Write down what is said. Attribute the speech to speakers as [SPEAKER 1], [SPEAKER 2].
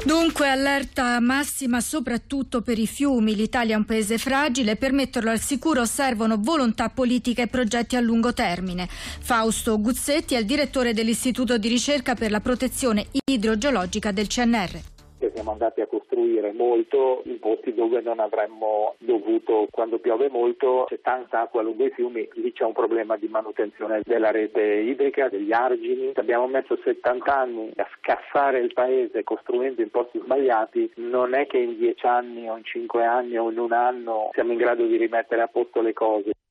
[SPEAKER 1] Dunque allerta massima soprattutto per i fiumi. L'Italia è un paese fragile, per metterlo al sicuro servono volontà politica e progetti a lungo termine. Fausto Guzzetti è il direttore dell'Istituto di ricerca per la protezione idrogeologica del CNR.
[SPEAKER 2] Siamo andati a costruire molto in posti dove non avremmo dovuto. Quando piove molto c'è tanta acqua lungo i fiumi, lì c'è un problema di manutenzione della rete idrica, degli argini. Abbiamo messo 70 anni a scassare il paese costruendo in posti sbagliati. Non è che in 10 anni o in 5 anni o in un anno siamo in grado di rimettere a posto le cose.